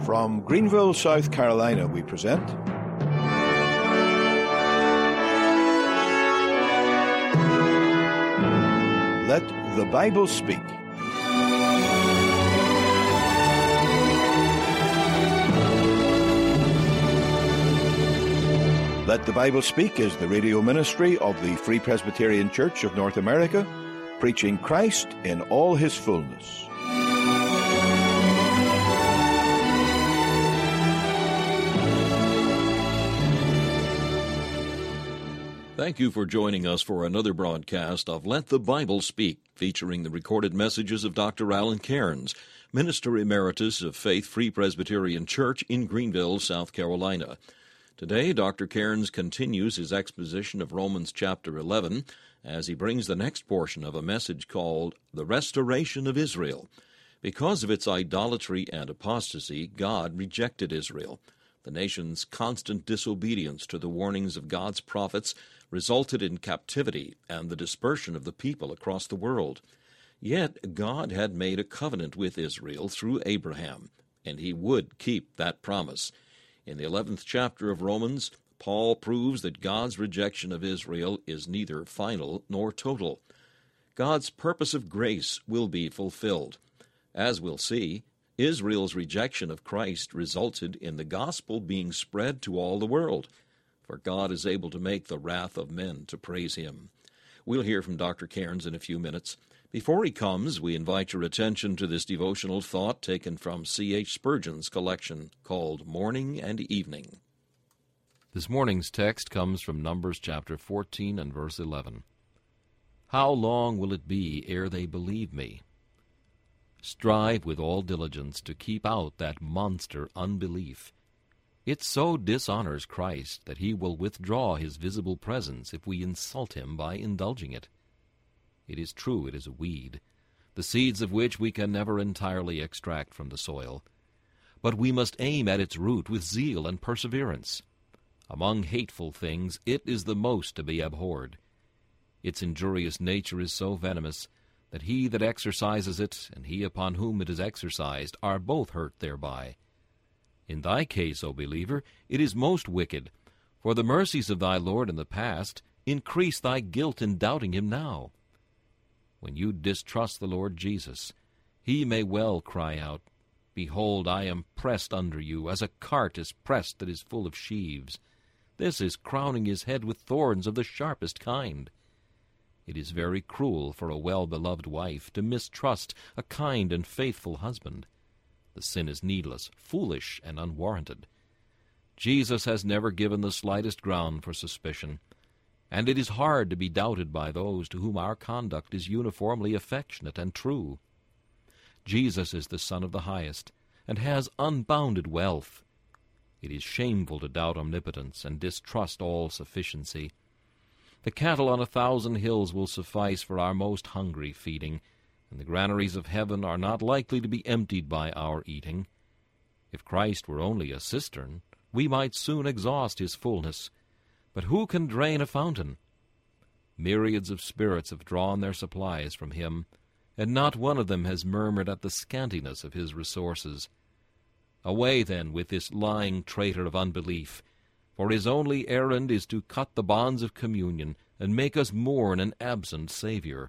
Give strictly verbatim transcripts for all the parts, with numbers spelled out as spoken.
From Greenville, South Carolina, we present Let the Bible Speak. Let the Bible Speak is the radio ministry of the Free Presbyterian Church of North America, preaching Christ in all his fullness. Thank you for joining us for another broadcast of Let the Bible Speak, featuring the recorded messages of Doctor Alan Cairns, Minister Emeritus of Faith Free Presbyterian Church in Greenville, South Carolina. Today, Doctor Cairns continues his exposition of Romans chapter eleven as he brings the next portion of a message called The Restoration of Israel. Because of its idolatry and apostasy, God rejected Israel. The nation's constant disobedience to the warnings of God's prophets resulted in captivity and the dispersion of the people across the world. Yet God had made a covenant with Israel through Abraham, and he would keep that promise. In the eleventh chapter of Romans, Paul proves that God's rejection of Israel is neither final nor total. God's purpose of grace will be fulfilled. As we'll see, Israel's rejection of Christ resulted in the gospel being spread to all the world, for God is able to make the wrath of men to praise him. We'll hear from Doctor Cairns in a few minutes. Before he comes, we invite your attention to this devotional thought taken from C H Spurgeon's collection called Morning and Evening. This morning's text comes from Numbers chapter fourteen and verse eleven. How long will it be ere they believe me? Strive with all diligence to keep out that monster unbelief. It so dishonors Christ that he will withdraw his visible presence if we insult him by indulging it. It is true it is a weed, the seeds of which we can never entirely extract from the soil. But we must aim at its root with zeal and perseverance. Among hateful things it is the most to be abhorred. Its injurious nature is so venomous that he that exercises it and he upon whom it is exercised are both hurt thereby. In thy case, O believer, it is most wicked, for the mercies of thy Lord in the past increase thy guilt in doubting him now. When you distrust the Lord Jesus, he may well cry out, Behold, I am pressed under you, as a cart is pressed that is full of sheaves. This is crowning his head with thorns of the sharpest kind. It is very cruel for a well-beloved wife to mistrust a kind and faithful husband. The sin is needless, foolish, and unwarranted. Jesus has never given the slightest ground for suspicion, and it is hard to be doubted by those to whom our conduct is uniformly affectionate and true. Jesus is the Son of the Highest, and has unbounded wealth. It is shameful to doubt omnipotence and distrust all sufficiency. The cattle on a thousand hills will suffice for our most hungry feeding, and the granaries of heaven are not likely to be emptied by our eating. If Christ were only a cistern, we might soon exhaust his fullness. But who can drain a fountain? Myriads of spirits have drawn their supplies from him, and not one of them has murmured at the scantiness of his resources. Away, then, with this lying traitor of unbelief, for his only errand is to cut the bonds of communion and make us mourn an absent Savior.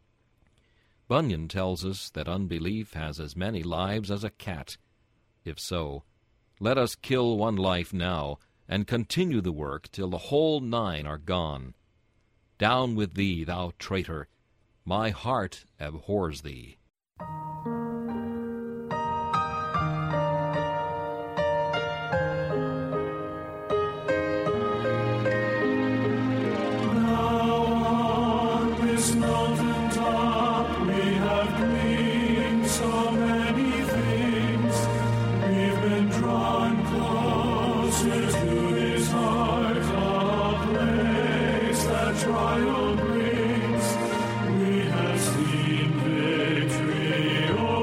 Bunyan tells us that unbelief has as many lives as a cat. If so, let us kill one life now, and continue the work till the whole nine are gone. Down with thee, thou traitor! My heart abhors thee. Trial brings, we have seen victory.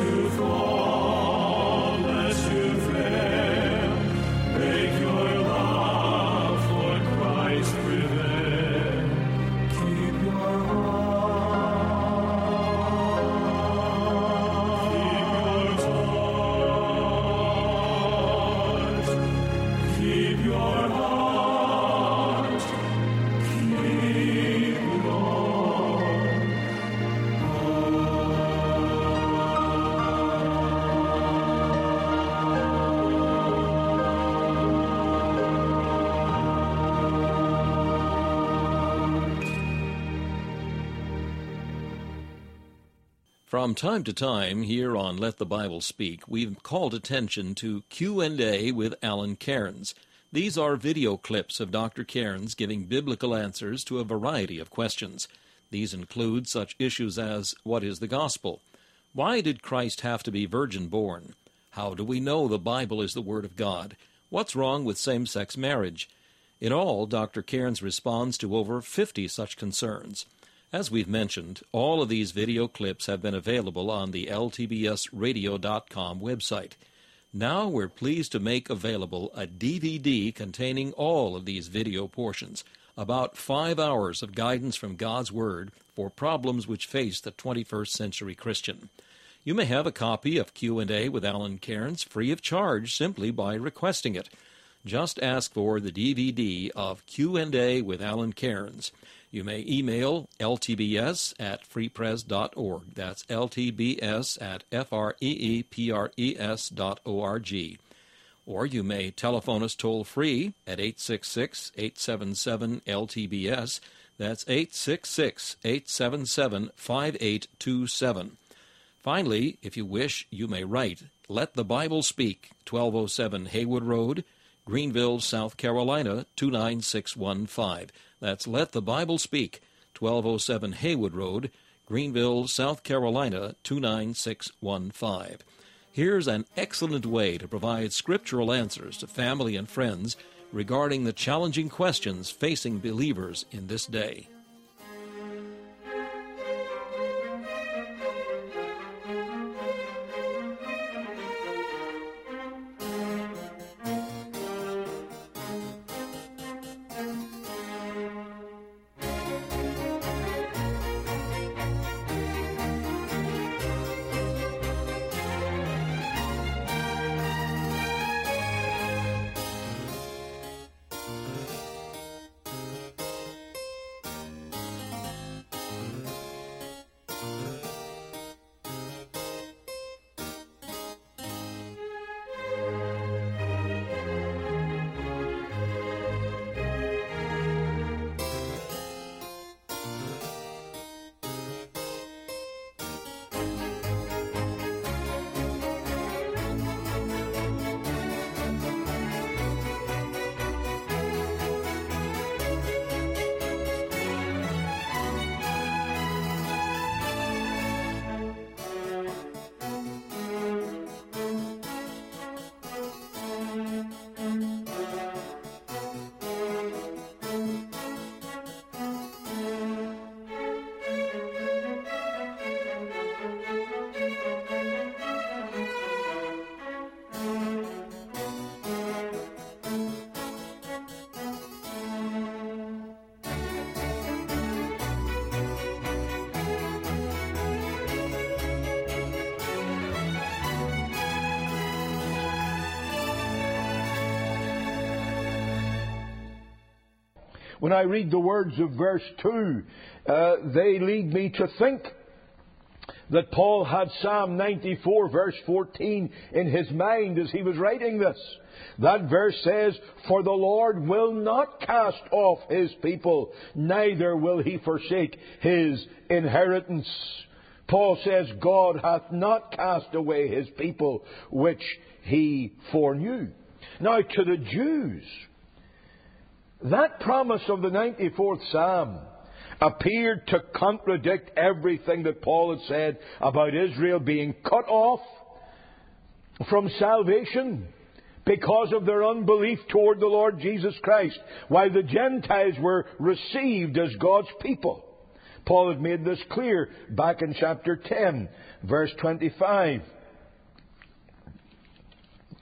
you fall, lest you fail. Make your love for Christ prevail. Keep your heart. Keep your heart. Keep your heart. From time to time here on Let the Bible Speak, we've called attention to Q and A with Alan Cairns. These are video clips of Doctor Cairns giving biblical answers to a variety of questions. These include such issues as, what is the gospel? Why did Christ have to be virgin-born? How do we know the Bible is the Word of God? What's wrong with same-sex marriage? In all, Doctor Cairns responds to over fifty such concerns. As we've mentioned, all of these video clips have been available on the L T B S radio dot com website. Now we're pleased to make available a D V D containing all of these video portions, about five hours of guidance from God's Word for problems which face the twenty-first century Christian. You may have a copy of Q and A with Alan Cairns free of charge simply by requesting it. Just ask for the D V D of Q and A with Alan Cairns. You may email L T B S at free pres dot org. That's L T B S at F R E E P R E S dot O R G. Or you may telephone us toll-free at eight six six, eight seven seven, L T B S. That's eight six six, eight seven seven, five eight two seven. Finally, if you wish, you may write Let the Bible Speak, twelve oh seven Haywood Road, Greenville, South Carolina, two nine six one five. That's Let the Bible Speak, twelve oh seven Haywood Road, Greenville, South Carolina, two nine six one five. Here's an excellent way to provide scriptural answers to family and friends regarding the challenging questions facing believers in this day. When I read the words of verse two, uh, they lead me to think that Paul had Psalm ninety-four, verse fourteen, in his mind as he was writing this. That verse says, "For the Lord will not cast off His people, neither will He forsake His inheritance." Paul says, God hath not cast away His people, which He foreknew. Now, to the Jews, that promise of the ninety-fourth Psalm appeared to contradict everything that Paul had said about Israel being cut off from salvation because of their unbelief toward the Lord Jesus Christ, while the Gentiles were received as God's people. Paul had made this clear back in chapter ten, verse twenty-five.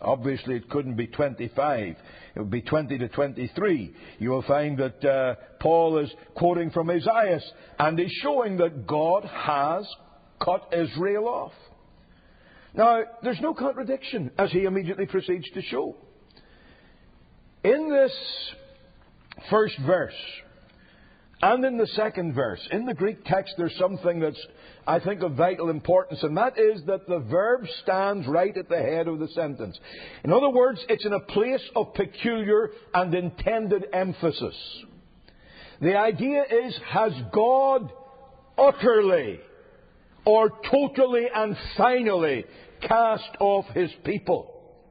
Obviously, it couldn't be twenty-five. It would be twenty to twenty-three. You will find that uh, Paul is quoting from Isaiah and is showing that God has cut Israel off. Now, there's no contradiction, as he immediately proceeds to show. In this first verse, and in the second verse, in the Greek text, there's something that's, I think, of vital importance, and that is that the verb stands right at the head of the sentence. In other words, it's in a place of peculiar and intended emphasis. The idea is, has God utterly or totally and finally cast off His people?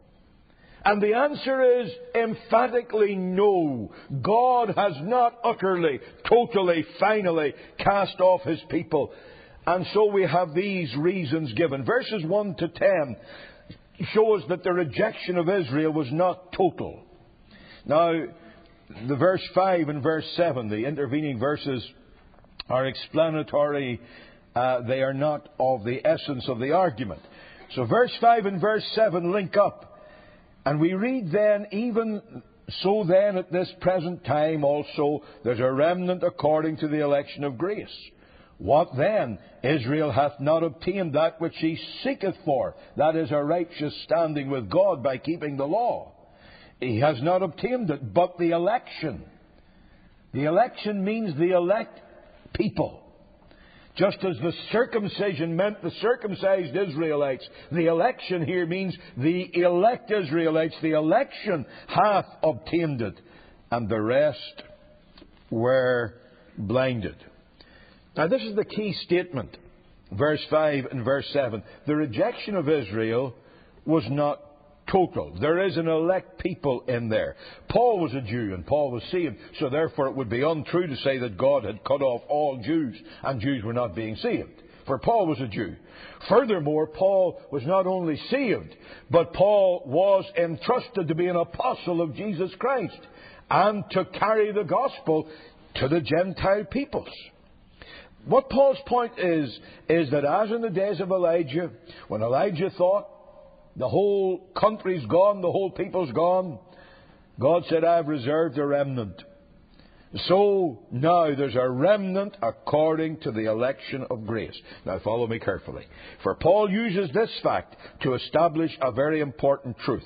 And the answer is emphatically no. God has not utterly, totally, finally cast off His people. And so we have these reasons given. Verses one to ten show us that the rejection of Israel was not total. Now, the verse five and verse seven, the intervening verses, are explanatory. Uh, they are not of the essence of the argument. So verse five and verse seven link up. And we read then, even so then at this present time also there's a remnant according to the election of grace. What then? Israel hath not obtained that which she seeketh for. That is a righteous standing with God by keeping the law. He has not obtained it, but the election. The election means the elect people. Just as the circumcision meant the circumcised Israelites, the election here means the elect Israelites. The election hath obtained it, and the rest were blinded. Now this is the key statement, verse five and verse seven. The rejection of Israel was not total. There is an elect people in there. Paul was a Jew and Paul was saved, so therefore it would be untrue to say that God had cut off all Jews and Jews were not being saved. For Paul was a Jew. Furthermore, Paul was not only saved, but Paul was entrusted to be an apostle of Jesus Christ and to carry the gospel to the Gentile peoples. What Paul's point is, is that as in the days of Elijah, when Elijah thought the whole country's gone, the whole people's gone, God said, I've reserved a remnant. So now there's a remnant according to the election of grace. Now follow me carefully. For Paul uses this fact to establish a very important truth.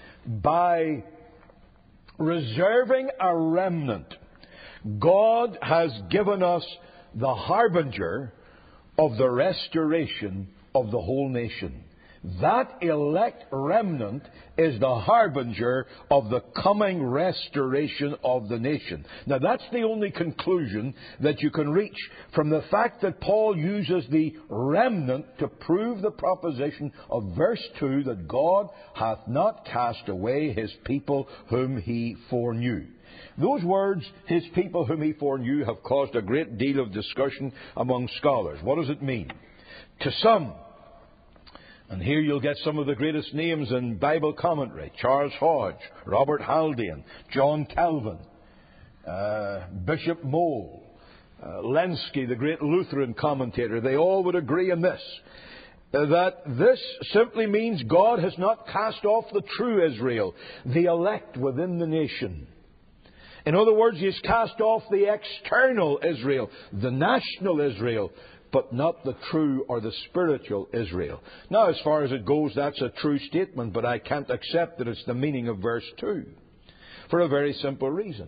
By reserving a remnant, God has given us the harbinger of the restoration of the whole nation. That elect remnant is the harbinger of the coming restoration of the nation. Now that's the only conclusion that you can reach from the fact that Paul uses the remnant to prove the proposition of verse two that God hath not cast away His people whom He foreknew. Those words, His people whom He foreknew, have caused a great deal of discussion among scholars. What does it mean? To some, and here you'll get some of the greatest names in Bible commentary: Charles Hodge, Robert Haldane, John Calvin, uh, Bishop Moule, uh, Lenski, the great Lutheran commentator. They all would agree in this, uh, that this simply means God has not cast off the true Israel, the elect within the nation. In other words, He has cast off the external Israel, the national Israel, but not the true or the spiritual Israel. Now, as far as it goes, that's a true statement, but I can't accept that it's the meaning of verse two. For a very simple reason.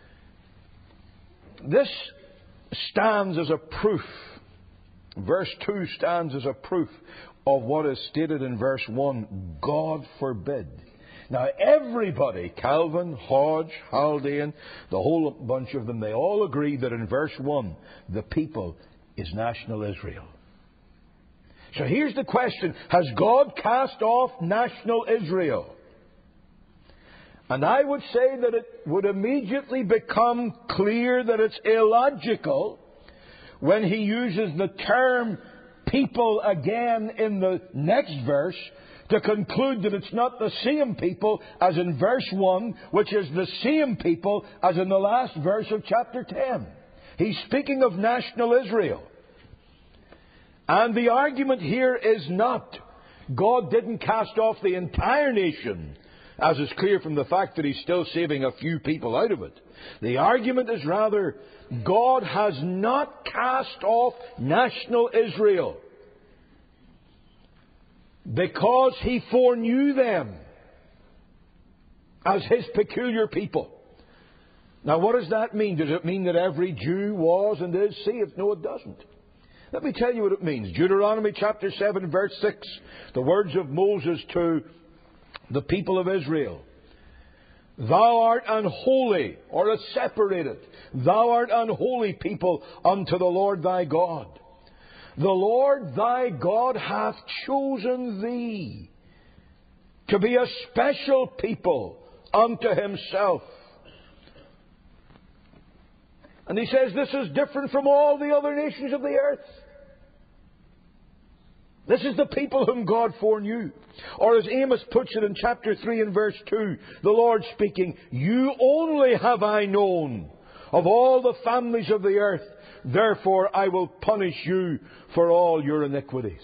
This stands as a proof. Verse two stands as a proof of what is stated in verse one. God forbid. Now, everybody, Calvin, Hodge, Haldane, the whole bunch of them, they all agree that in verse one, the people is national Israel. So here's the question. Has God cast off national Israel? And I would say that it would immediately become clear that it's illogical when He uses the term people again in the next verse to conclude that it's not the same people as in verse one, which is the same people as in the last verse of chapter ten. He's speaking of national Israel. And the argument here is not God didn't cast off the entire nation, as is clear from the fact that He's still saving a few people out of it. The argument is rather, God has not cast off national Israel because He foreknew them as His peculiar people. Now, what does that mean? Does it mean that every Jew was and is saved? No, it doesn't. Let me tell you what it means. Deuteronomy chapter seven, verse six. The words of Moses to the people of Israel. Thou art unholy, or a separated. Thou art unholy people unto the Lord thy God. The Lord thy God hath chosen thee to be a special people unto Himself. And He says this is different from all the other nations of the earth. This is the people whom God foreknew. Or as Amos puts it in chapter three and verse two, the Lord speaking, You only have I known of all the families of the earth. Therefore I will punish you for all your iniquities.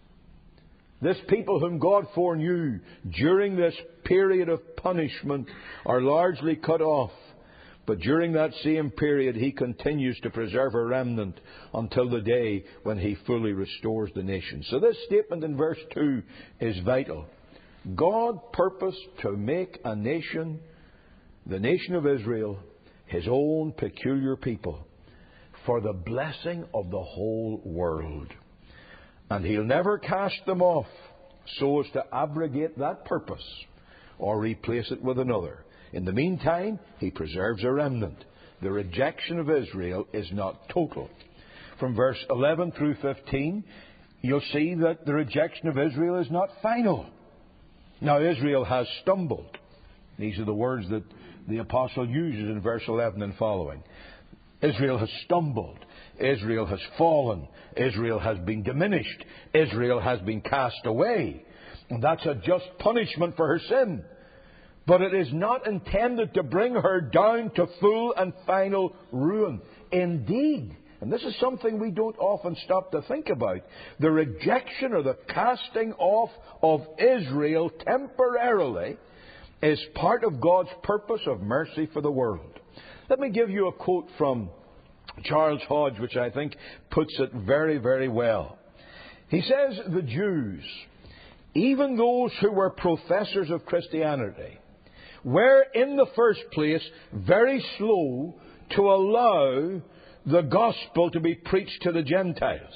This people whom God foreknew during this period of punishment are largely cut off. But during that same period, He continues to preserve a remnant until the day when He fully restores the nation. So this statement in verse two is vital. God purposed to make a nation, the nation of Israel, His own peculiar people, for the blessing of the whole world. And He'll never cast them off so as to abrogate that purpose or replace it with another. In the meantime, He preserves a remnant. The rejection of Israel is not total. From verse eleven through fifteen, you'll see that the rejection of Israel is not final. Now, Israel has stumbled. These are the words that the apostle uses in verse eleven and following. Israel has stumbled. Israel has fallen. Israel has been diminished. Israel has been cast away. And that's a just punishment for her sin. But it is not intended to bring her down to full and final ruin. Indeed, and this is something we don't often stop to think about, the rejection or the casting off of Israel temporarily is part of God's purpose of mercy for the world. Let me give you a quote from Charles Hodge, which I think puts it very, very well. He says, the Jews, even those who were professors of Christianity, were in the first place very slow to allow the gospel to be preached to the Gentiles.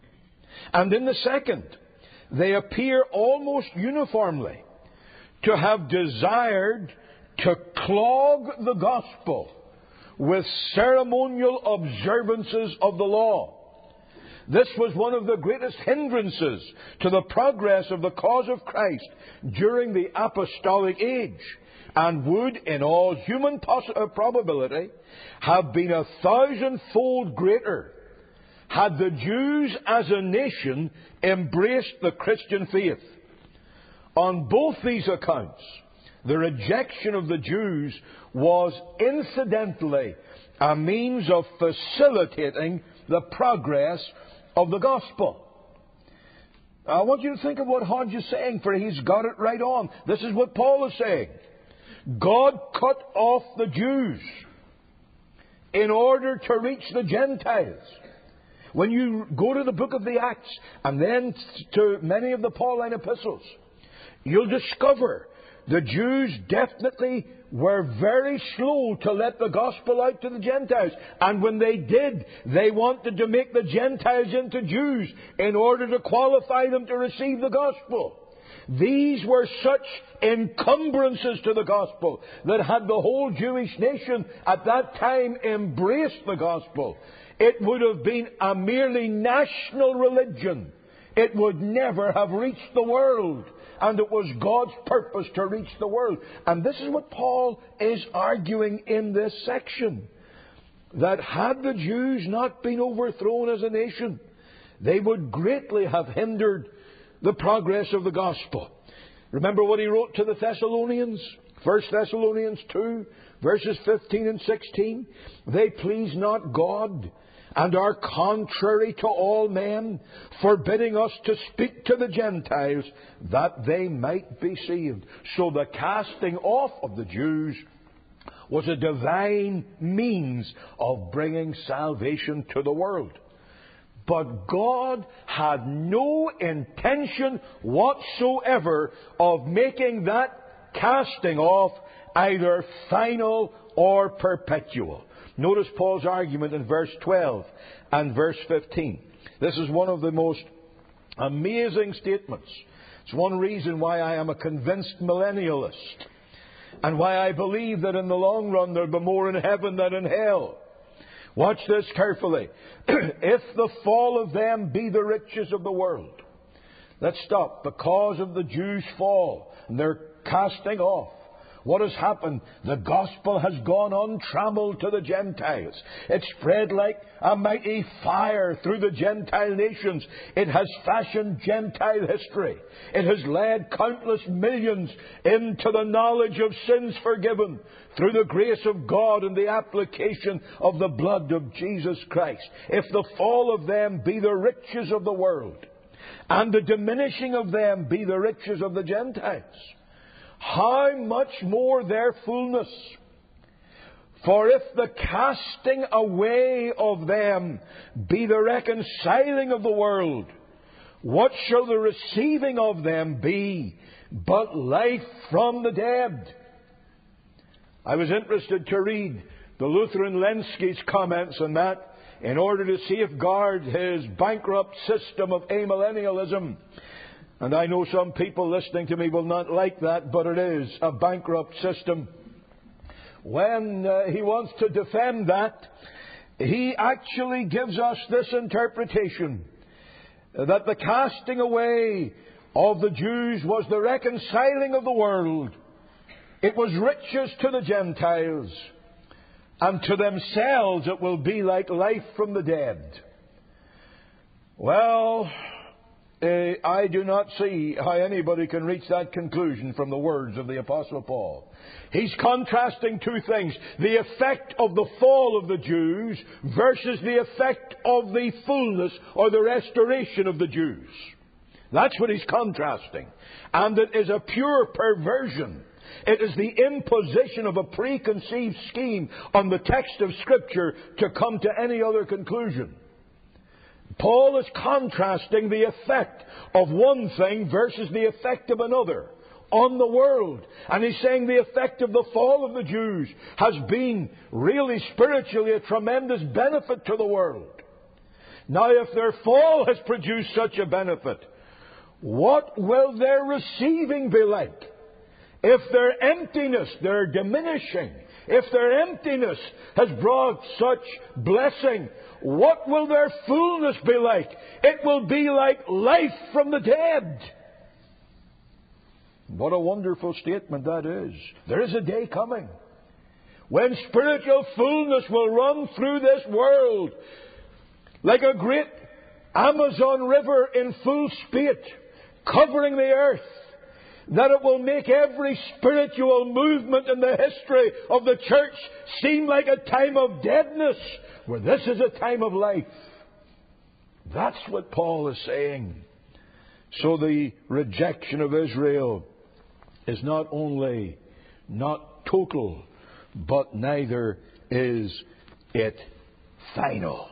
And in the second, they appear almost uniformly to have desired to clog the gospel with ceremonial observances of the law. This was one of the greatest hindrances to the progress of the cause of Christ during the apostolic age, and would, in all human poss- uh, probability, have been a thousandfold greater had the Jews as a nation embraced the Christian faith. On both these accounts, the rejection of the Jews was incidentally a means of facilitating the progress of the gospel. I want you to think of what Hodge is saying, for he's got it right on. This is what Paul is saying. God cut off the Jews in order to reach the Gentiles. When you go to the book of the Acts and then to many of the Pauline epistles, you'll discover the Jews definitely were very slow to let the gospel out to the Gentiles. And when they did, they wanted to make the Gentiles into Jews in order to qualify them to receive the gospel. These were such encumbrances to the gospel that had the whole Jewish nation at that time embraced the gospel, it would have been a merely national religion. It would never have reached the world. And it was God's purpose to reach the world. And this is what Paul is arguing in this section. That had the Jews not been overthrown as a nation, they would greatly have hindered the progress of the gospel. Remember what he wrote to the Thessalonians? First Thessalonians two, verses fifteen and sixteen. They please not God, and are contrary to all men, forbidding us to speak to the Gentiles, that they might be saved. So the casting off of the Jews was a divine means of bringing salvation to the world. But God had no intention whatsoever of making that casting off either final or perpetual. Notice Paul's argument in verse twelve and verse fifteen. This is one of the most amazing statements. It's one reason why I am a convinced millennialist, and why I believe that in the long run there'll be more in heaven than in hell. Watch this carefully. If the fall of them be the riches of the world. Let's stop. Because of the Jews' fall, and their casting off, what has happened? The gospel has gone untrammeled to the Gentiles. It spread like a mighty fire through the Gentile nations. It has fashioned Gentile history. It has led countless millions into the knowledge of sins forgiven through the grace of God and the application of the blood of Jesus Christ. If the fall of them be the riches of the world, and the diminishing of them be the riches of the Gentiles, how much more their fullness? For if the casting away of them be the reconciling of the world, what shall the receiving of them be but life from the dead? I was interested to read the Lutheran Lenski's comments on that in order to safeguard his bankrupt system of amillennialism. And I know some people listening to me will not like that, but it is a bankrupt system. When uh, he wants to defend that, he actually gives us this interpretation, that the casting away of the Jews was the reconciling of the world. It was riches to the Gentiles, and to themselves it will be like life from the dead. Well, Uh, I do not see how anybody can reach that conclusion from the words of the Apostle Paul. He's contrasting two things: the effect of the fall of the Jews versus the effect of the fullness or the restoration of the Jews. That's what he's contrasting. And it is a pure perversion. It is the imposition of a preconceived scheme on the text of Scripture to come to any other conclusion. Paul is contrasting the effect of one thing versus the effect of another on the world. And he's saying the effect of the fall of the Jews has been really spiritually a tremendous benefit to the world. Now, if their fall has produced such a benefit, what will their receiving be like? If their emptiness, their diminishing, if their emptiness has brought such blessing, what will their fullness be like? It will be like life from the dead. What a wonderful statement that is. There is a day coming when spiritual fullness will run through this world like a great Amazon river in full spate, covering the earth, that it will make every spiritual movement in the history of the church seem like a time of deadness, where this is a time of life. That's what Paul is saying. So the rejection of Israel is not only not total, but neither is it final.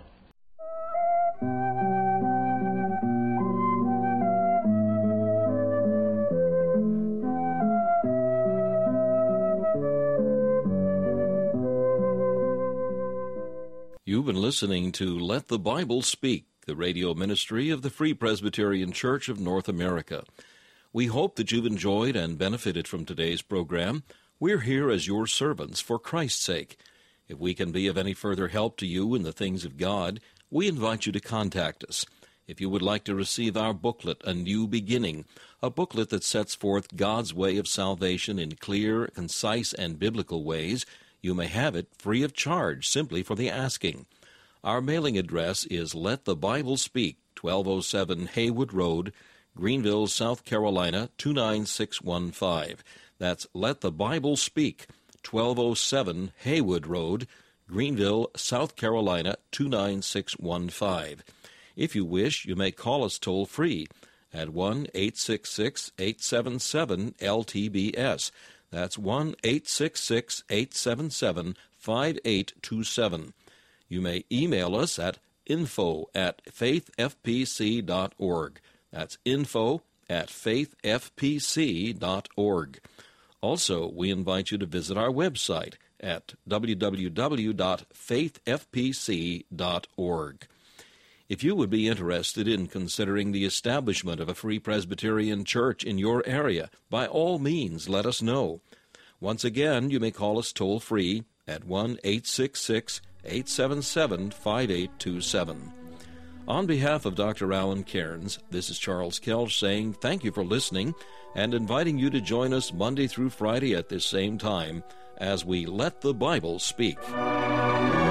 You've been listening to Let the Bible Speak, the radio ministry of the Free Presbyterian Church of North America. We hope that you've enjoyed and benefited from today's program. We're here as your servants for Christ's sake. If we can be of any further help to you in the things of God, we invite you to contact us. If you would like to receive our booklet, A New Beginning, a booklet that sets forth God's way of salvation in clear, concise, and biblical ways, you may have it free of charge simply for the asking. Our mailing address is Let the Bible Speak, twelve oh seven Haywood Road, Greenville, South Carolina, two nine six one five. That's Let the Bible Speak, twelve oh seven Haywood Road, Greenville, South Carolina, two nine six one five. If you wish, you may call us toll-free at one eight six six, eight seven seven, L T B S. That's one eight six six, eight seven seven, five eight two seven. You may email us at info at faith f p c dot org. That's info at faith f p c dot org. Also, we invite you to visit our website at w w w dot faith f p c dot org. If you would be interested in considering the establishment of a Free Presbyterian Church in your area, by all means let us know. Once again, you may call us toll-free at one eight six six, eight seven seven, five eight two seven. On behalf of Doctor Alan Cairns, this is Charles Kelch saying thank you for listening and inviting you to join us Monday through Friday at this same time as we Let the Bible Speak.